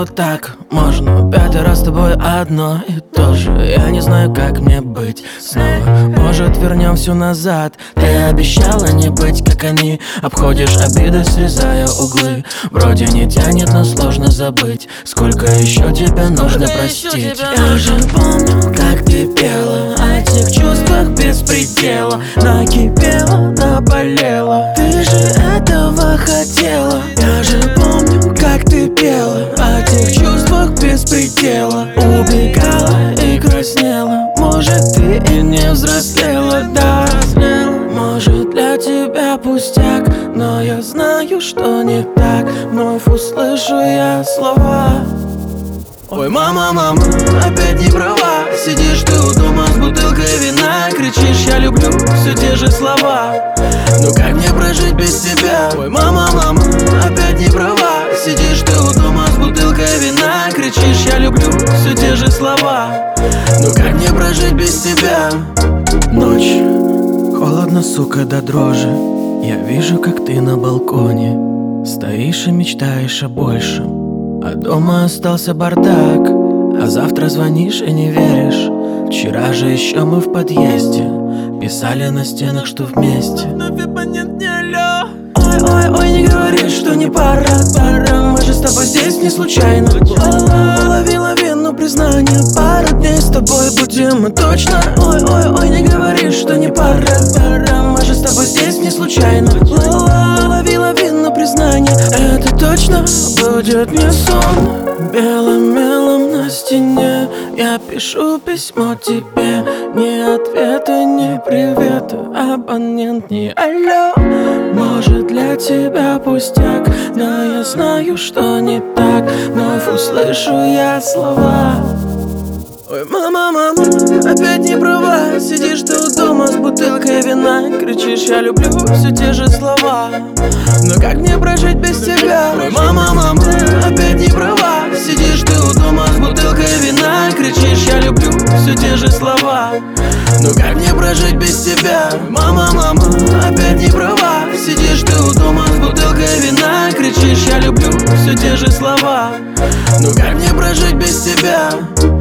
что так можно? 5 раз с тобой одно и то же. Я не знаю, как мне быть снова. Может, вернем все назад. Ты обещала не быть, как они. Обходишь обиды, срезая углы. Вроде не тянет, но сложно забыть. Сколько еще тебе нужно простить? Я же помню, как ты пела о тех чувствах без предела. Накипела, наболела. Ты же этого хотела. Я же помню, как ты пела о тех чувствах без предела. Убегала и краснела. Может, ты и не взрослела, да. Может, для тебя пустяк, но я знаю, что не так. Вновь услышу я слова: ой, мама, мама, опять не права. Сидишь ты у дома с бутылкой вина. Кричишь, я люблю, все те же слова. Ну как мне прожить без тебя? Ой, мама, мама, опять не права. Сидишь ты у дома с бутылкой вина. Кричишь, я люблю, все те же слова. Ну как мне прожить без тебя? Ночь, холодно, сука, до дрожи. Я вижу, как ты на балконе стоишь и мечтаешь о большем. А дома остался бардак, а завтра звонишь и не веришь. Вчера же еще мы в подъезде писали на стенах, что вместе. Вновь абонент не алло. Ой, ой, ой, не говори, что не пора, пора. Мы же с тобой здесь не случайно. Лови лавину признания. Пару дней с тобой будем мы точно. Ой, ой, ой, не говори, что не пора, пора. Мы же с тобой здесь не случайно. Лови лавину признания. Это точно будет не сон. Белым мелом на стене я пишу письмо тебе. Ни ответа, ни привета, абонент, ни алло. Может, для тебя пустяк, но я знаю, что не так. Вновь услышу я слова: ой, мама, мама, опять не права. Сидишь ты у дома с бутылкой вина. Кричишь, я люблю, все те же слова. Но как мне прожить без тебя? Ой, мама, мама, опять не права. Сидишь ты у дома с бутылкой вина. Кричишь, я люблю, все те же слова. Ну как мне прожить без тебя? Мама, мама, опять не права. Сидишь ты у дома с бутылкой вина. Кричишь, я люблю, все те же слова. Ну как мне прожить без тебя?